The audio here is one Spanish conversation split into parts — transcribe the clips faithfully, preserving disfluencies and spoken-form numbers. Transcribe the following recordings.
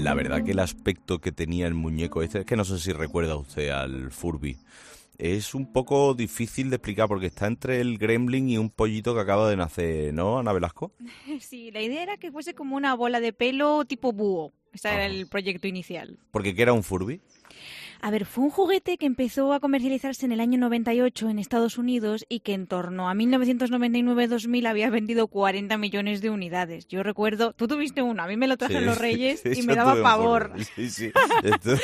la verdad que el aspecto que tenía el muñeco este, es que no sé si recuerda usted al Furby, es un poco difícil de explicar porque está entre el gremlin y un pollito que acaba de nacer, ¿no, Ana Velasco? Sí, la idea era que fuese como una bola de pelo tipo búho. Ese era el proyecto inicial. ¿Porque qué era un Furby? A ver, fue un juguete que empezó a comercializarse en el año noventa y ocho en Estados Unidos y que en torno a mil novecientos noventa y nueve dos mil había vendido cuarenta millones de unidades. Yo recuerdo, tú tuviste uno, a mí me lo trajeron Sí, los Reyes sí, y yo me daba tuve un pavor. Furby. Sí, sí, yo tuve,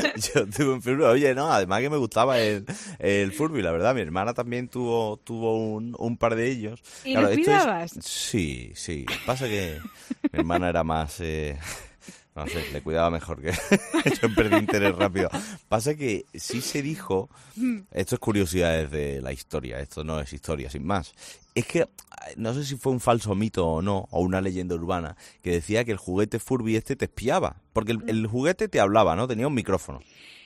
yo tuve un Furby. Oye, no, además que me gustaba el, el Furby, la verdad. Mi hermana también tuvo tuvo un, un par de ellos. ¿Y claro, lo esto cuidabas? Es, sí, sí. Pasa que mi hermana era más... Eh, no sé, le cuidaba mejor que yo perdí interés rápido. Pasa que sí se dijo, esto es curiosidades de la historia, esto no es historia, sin más. Es que no sé si fue un falso mito o no, o una leyenda urbana, que decía que el juguete Furby este te espiaba, porque el, el juguete te hablaba, ¿no? Tenía un micrófono.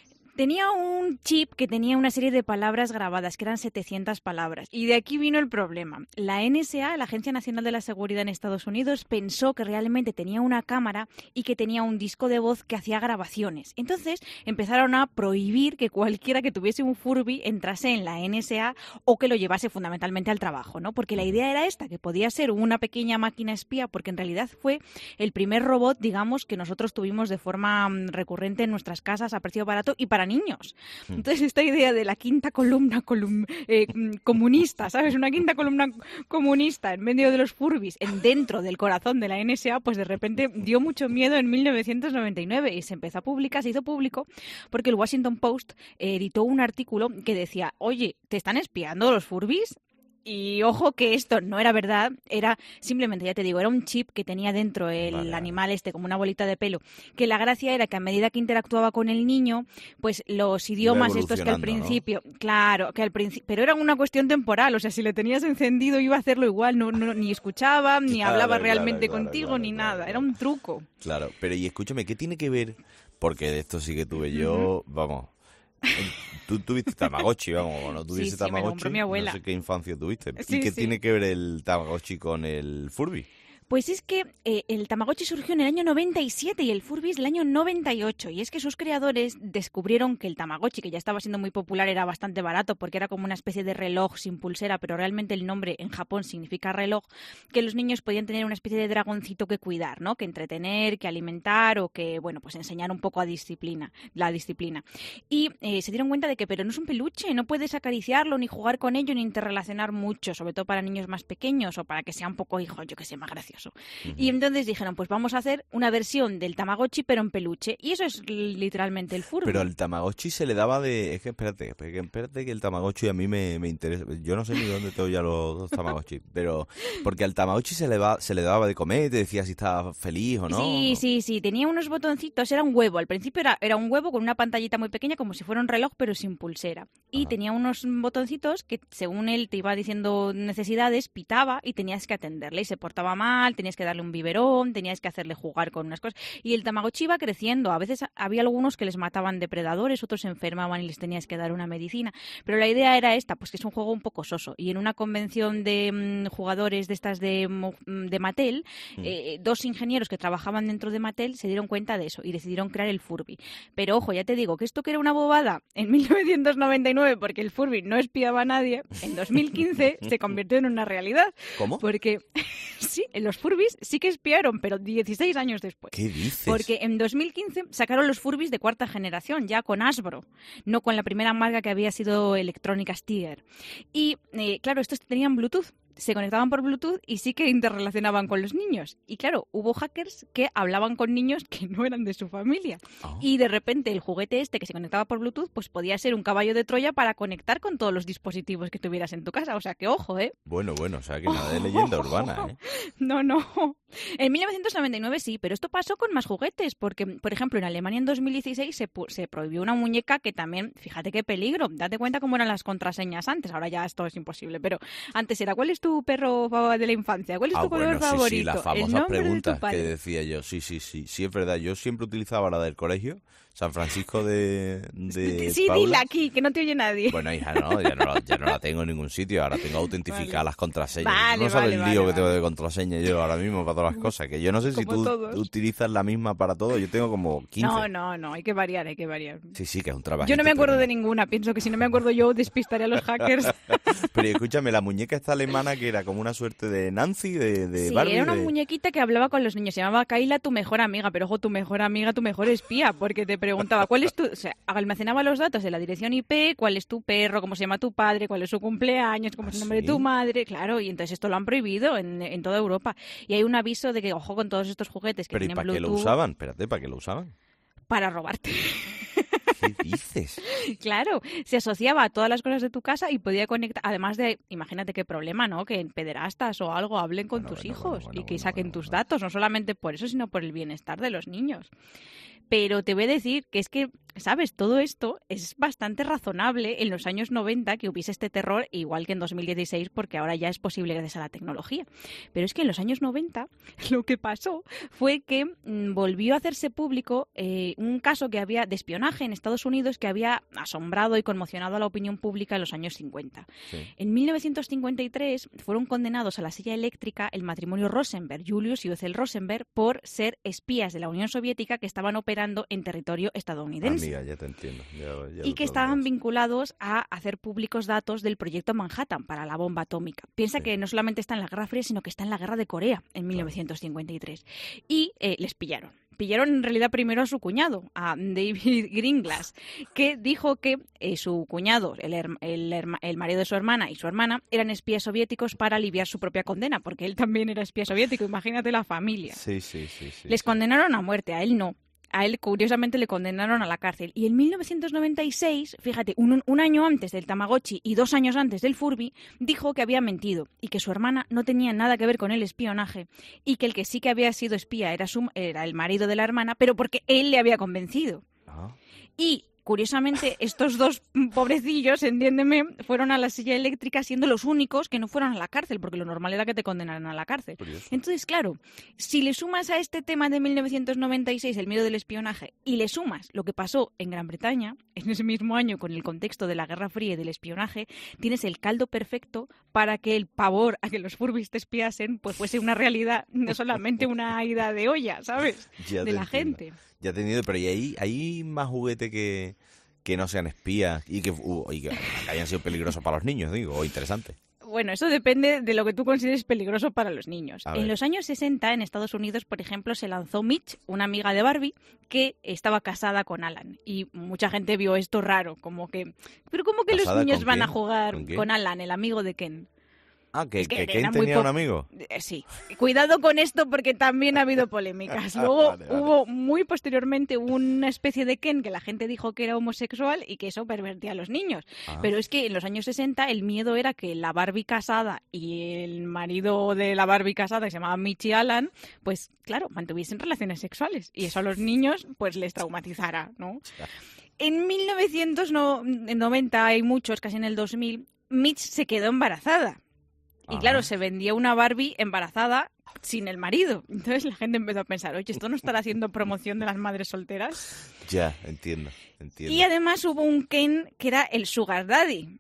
Tenía un chip que tenía una serie de palabras grabadas, que eran setecientas palabras. Y de aquí vino el problema. La N S A, la Agencia Nacional de la Seguridad en Estados Unidos, pensó que realmente tenía una cámara y que tenía un disco de voz que hacía grabaciones. Entonces empezaron a prohibir que cualquiera que tuviese un Furby entrase en la N S A o que lo llevase fundamentalmente al trabajo, ¿no? Porque la idea era esta, que podía ser una pequeña máquina espía, porque en realidad fue el primer robot, digamos, que nosotros tuvimos de forma recurrente en nuestras casas a precio barato y para niños. Entonces esta idea de la quinta columna colum eh, comunista, ¿sabes? Una quinta columna comunista en medio de los Furbis, en dentro del corazón de la N S A, pues de repente dio mucho miedo en mil novecientos noventa y nueve y se empezó a publicar, se hizo público porque el Washington Post editó un artículo que decía, oye, ¿te están espiando los Furbis? Y ojo que esto no era verdad, era simplemente, ya te digo, era un chip que tenía dentro el vale, animal este, como una bolita de pelo, que la gracia era que a medida que interactuaba con el niño, pues los idiomas estos que al principio, ¿no? Claro, que al principio, pero era una cuestión temporal, o sea, si le tenías encendido iba a hacerlo igual, no, no ni escuchaba, ni claro, hablaba claro, realmente claro, contigo, claro, ni claro, nada, claro. era un truco. Claro, pero y escúchame, ¿qué tiene que ver? Porque de esto sí que tuve yo, uh-huh. vamos... Tú tuviste Tamagotchi, vamos, no tuviste sí, sí, Tamagotchi, mi abuela. No sé qué infancia tuviste. Sí, ¿Y qué sí. tiene que ver el Tamagotchi con el Furby? Pues es que eh, el Tamagotchi surgió en el año noventa y siete y el Furby es el año noventa y ocho. Y es que sus creadores descubrieron que el Tamagotchi, que ya estaba siendo muy popular, era bastante barato porque era como una especie de reloj sin pulsera, pero realmente el nombre en Japón significa reloj, que los niños podían tener una especie de dragoncito que cuidar, ¿no? Que entretener, que alimentar o que, bueno, pues enseñar un poco a disciplina, la disciplina. Y eh, se dieron cuenta de que, pero no es un peluche, no puedes acariciarlo, ni jugar con ello, ni interrelacionar mucho, sobre todo para niños más pequeños o para que sea un poco, hijo, yo que sé, más gracioso. Uh-huh. Y entonces dijeron, pues vamos a hacer una versión del Tamagotchi pero en peluche. Y eso es literalmente el Furby. Pero el Tamagotchi se le daba de... Es que espérate, espérate que el Tamagotchi a mí me, me interesa. Yo no sé ni dónde tengo ya los dos Tamagotchi, pero porque al Tamagotchi se le, va, se le daba de comer, te decía si estaba feliz o no. Sí, sí, sí, tenía unos botoncitos, era un huevo. Al principio era, era un huevo con una pantallita muy pequeña como si fuera un reloj pero sin pulsera. Y Ajá. tenía unos botoncitos que según él te iba diciendo necesidades, pitaba y tenías que atenderle. Y se portaba mal, tenías que darle un biberón, tenías que hacerle jugar con unas cosas. Y el Tamagotchi iba creciendo. A veces había algunos que les mataban depredadores, otros se enfermaban y les tenías que dar una medicina. Pero la idea era esta, pues que es un juego un poco soso. Y en una convención de mmm, jugadores de estas de, de Mattel, mm. eh, dos ingenieros que trabajaban dentro de Mattel se dieron cuenta de eso y decidieron crear el Furby. Pero ojo, ya te digo que esto que era una bobada en mil novecientos noventa y nueve porque el Furby no espiaba a nadie, en dos mil quince se convirtió en una realidad. ¿Cómo? Porque sí, en los Furbis sí que espiaron, pero dieciséis años después. ¿Qué dices? Porque en dos mil quince sacaron los Furbis de cuarta generación, ya con Hasbro, no con la primera marca que había sido Electrónica Tiger. Y eh, claro, estos tenían Bluetooth. Se conectaban por Bluetooth y sí que interrelacionaban con los niños. Y claro, hubo hackers que hablaban con niños que no eran de su familia. Oh. Y de repente el juguete este que se conectaba por Bluetooth pues podía ser un caballo de Troya para conectar con todos los dispositivos que tuvieras en tu casa. O sea que ojo, ¿eh? Bueno, bueno, o sea que nada de leyenda urbana, ¿eh? No, no. En mil novecientos noventa y nueve sí, pero esto pasó con más juguetes. Porque, por ejemplo, en Alemania en dos mil dieciséis se, se prohibió una muñeca que también, fíjate qué peligro. Date cuenta cómo eran las contraseñas antes. Ahora ya esto es imposible, pero antes era, ¿cuál es tu perro de la infancia? ¿Cuál es Ah, tu color bueno, sí, favorito? sí, las El famosas nombre de tu preguntas que padre. decía yo. Sí, sí, sí, sí, es verdad. Yo siempre utilizaba la del colegio, San Francisco de, de Sí, Paula. dila aquí, que no te oye nadie. Bueno, hija, no, ya no, la, ya no la tengo en ningún sitio. Ahora tengo autentificadas Vale. las contraseñas. Vale, no sabes vale, el lío vale, que tengo vale. de contraseña yo ahora mismo para todas las cosas. Que yo no sé si Como tú todos. utilizas la misma para todo. Yo tengo como quince. No, no, no, hay que variar, hay que variar. Sí, sí, que es un trabajo. Yo no me acuerdo de ninguna, pienso que si no me acuerdo yo despistaré a los hackers. Pero escúchame, la muñeca esta alemana que era como una suerte de Nancy, de, de Sí, Barbie. era una de... muñequita que hablaba con los niños, se llamaba Kaila, tu mejor amiga, pero ojo, tu mejor amiga, tu mejor espía, porque te preguntaba cuál es tu... O sea, almacenaba los datos de la dirección I P, cuál es tu perro, cómo se llama tu padre, cuál es su cumpleaños, cómo es el ¿Ah, nombre sí? de tu madre, claro, y entonces esto lo han prohibido en, en toda Europa. Y hay un aviso de que, ojo, con todos estos juguetes que Pero ¿y tienen para qué lo Bluetooth usaban? Espérate, ¿para qué lo usaban? para robarte. ¿Qué dices? Claro, se asociaba a todas las cosas de tu casa y podía conectar, además de, imagínate qué problema, ¿no? Que pederastas o algo hablen con Bueno, tus bueno, hijos bueno, bueno, y que bueno, saquen bueno, tus bueno. datos, no solamente por eso, sino por el bienestar de los niños. Pero te voy a decir que es que, ¿sabes? Todo esto es bastante razonable en los años noventa que hubiese este terror, igual que en dos mil dieciséis, porque ahora ya es posible gracias a la tecnología. Pero es que en los años noventa lo que pasó fue que mmm, volvió a hacerse público eh, un caso que había de espionaje en Estados Unidos que había asombrado y conmocionado a la opinión pública en los años cincuenta. Sí. En mil novecientos cincuenta y tres fueron condenados a la silla eléctrica el matrimonio Rosenberg, Julius y Ethel Rosenberg, por ser espías de la Unión Soviética que estaban operando en territorio estadounidense. Amiga, ya te entiendo. ya- ya lo Y que tengo estaban claro. vinculados a hacer públicos datos del proyecto Manhattan para la bomba atómica. Piensa Sí. que no solamente está en la Guerra Fría, sino que está en la Guerra de Corea en mil novecientos cincuenta y tres. Y eh, les pillaron. Pillaron en realidad primero a su cuñado, a David Greenglass, que dijo que eh, su cuñado, el, her- el, herma- el marido de su hermana y su hermana, eran espías soviéticos para aliviar su propia condena, porque él también era espía soviético. Imagínate la familia. Sí, sí, sí. sí Les sí. condenaron a muerte, a él no. A él, curiosamente, le condenaron a la cárcel. Y en mil novecientos noventa y seis, fíjate, un, un año antes del Tamagotchi y dos años antes del Furby, dijo que había mentido y que su hermana no tenía nada que ver con el espionaje y que el que sí que había sido espía era, su, era el marido de la hermana, pero porque él le había convencido. Ah, Y, curiosamente, estos dos pobrecillos, entiéndeme, fueron a la silla eléctrica siendo los únicos que no fueron a la cárcel, porque lo normal era que te condenaran a la cárcel. curioso. Entonces, claro, si le sumas a este tema de mil novecientos noventa y seis, el miedo del espionaje, y le sumas lo que pasó en Gran Bretaña, en ese mismo año con el contexto de la Guerra Fría y del espionaje, tienes el caldo perfecto para que el pavor a que los Furbys te espiasen pues fuese una realidad, no solamente una ida de olla, ¿sabes? Ya De te la entiendo. gente. Ya te entiendo, pero ¿y ahí hay más juguete que, que no sean espías y que, uh, y que, que hayan sido peligrosos para los niños, digo, o interesantes? Bueno, eso depende de lo que tú consideres peligroso para los niños. A En ver. los años sesenta, en Estados Unidos, por ejemplo, se lanzó Mitch, una amiga de Barbie, que estaba casada con Alan. Y mucha gente vio esto raro, como que... ¿Pero cómo que los ¿Casada niños con van a quién? jugar ¿Con con, quién? Alan, el amigo de Ken? Ah, que, Es que que era Ken muy tenía po- un amigo. Eh, Sí, cuidado con esto porque también ha habido polémicas. Luego Vale, vale. hubo muy posteriormente una especie de Ken que la gente dijo que era homosexual y que eso pervertía a los niños. Ah. Pero es que en los años sesenta el miedo era que la Barbie casada y el marido de la Barbie casada, que se llamaba Mitch Allan, pues claro, mantuviesen relaciones sexuales y eso a los niños pues les traumatizara, ¿no? En mil novecientos noventa, hay muchos, casi en el dos mil, Mitch se quedó embarazada. Y Ah. claro, se vendía una Barbie embarazada sin el marido. Entonces la gente empezó a pensar, oye, ¿esto no estará haciendo promoción de las madres solteras? Ya, entiendo, entiendo. Y además hubo un Ken que era el Sugar Daddy.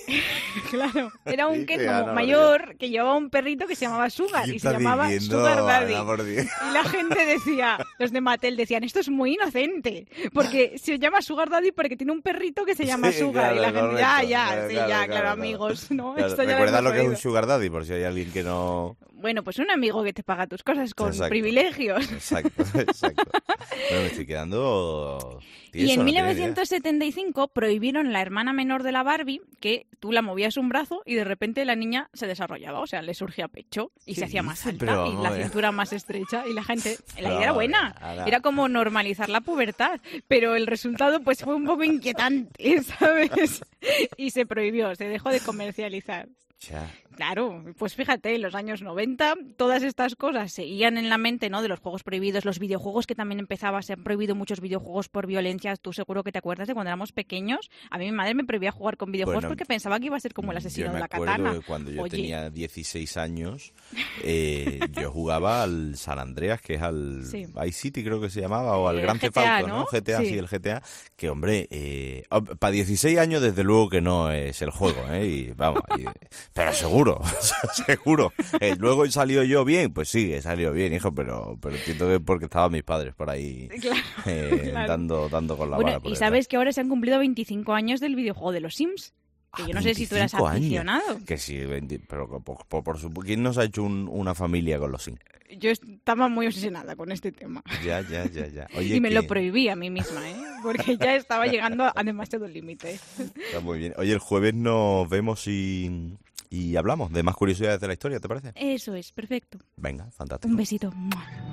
Claro, era un Ken Qué como barbaridad. mayor que llevaba un perrito que se llamaba Sugar ¿Qué y se estás llamaba diciendo, Sugar Daddy. Ana, por Dios? Y la gente decía, los de Mattel decían, esto es muy inocente, porque se llama Sugar Daddy porque tiene un perrito que se llama Sí, Sugar. claro, y la gente, ya, correcto. ya, Claro, sí, claro, ya, claro, claro, claro. amigos, ¿no? Claro, Esto ya lo recuerda hemos lo que es un oído. sugar daddy, por si hay alguien que no... Bueno, pues un amigo que te paga tus cosas con Exacto. privilegios. Exacto, exacto. Bueno, me estoy quedando... Y tieso, en no mil tenía idea. novecientos setenta y cinco prohibieron la hermana menor de la Barbie, que tú la movías un brazo y de repente la niña se desarrollaba, o sea, le surgía pecho y ¿Qué se hacía más dices? alta Pero y vamos la a ver. cintura más estrecha y la gente... La Pero idea era vamos a ver, buena, ahora- era como normalizar la pubertad, pero el resultado pues fue un poco inquietante, ¿sabes? Y se prohibió, se dejó de comercializar. Ya, Claro, pues fíjate, en los años noventa todas estas cosas seguían en la mente, ¿no? De los juegos prohibidos, los videojuegos que también empezaba, se han prohibido muchos videojuegos por violencia. Tú seguro que te acuerdas de cuando éramos pequeños. A mí mi madre me prohibía jugar con videojuegos Bueno, porque pensaba que iba a ser como el asesino de la katana. Yo me acuerdo de cuando yo Oye. tenía dieciséis años, eh, yo jugaba al San Andreas, que es al Sí. Vice City creo que se llamaba, o al El Gran G Theft T A, Auto, ¿no? ¿no? G T A, sí. Sí, el G T A, que hombre, eh, para dieciséis años desde luego que no es el juego, ¿eh? Y vamos, y, pero seguro, seguro. Eh, luego he salido yo bien, pues sí, he salido bien, hijo, pero, pero entiendo que porque estaban mis padres por ahí Claro, eh, claro. dando, dando con la Bueno, vara por y detrás. sabes que ahora se han cumplido veinticinco años del videojuego de los Sims. Que Ah, yo no sé si tú eras veinticinco años. aficionado. Que sí, veinte pero por, por, por supuesto, ¿quién nos ha hecho un- una familia con los Sims? Yo estaba muy obsesionada con este tema. Ya, ya, ya, ya. Oye, Y me que- lo prohibí a mí misma, ¿eh? Porque ya estaba llegando a demasiado límite. Está muy bien. Oye, el jueves nos vemos y, y hablamos de más curiosidades de la historia, ¿te parece? Eso es, perfecto. Venga, fantástico. Un besito. ¡Mua!